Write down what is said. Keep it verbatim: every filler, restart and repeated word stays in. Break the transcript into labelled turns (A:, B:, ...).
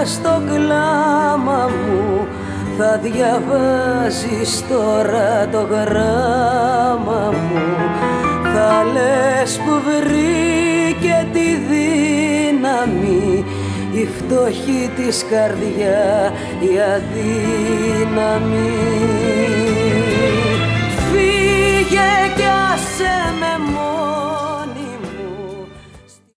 A: στο κλάμα μου θα διαβάζεις τώρα το γράμμα μου. Θα λες που βρήκε τη δύναμη η φτωχή της καρδιά, η αδύναμη. Φύγε κι άσε με μόνο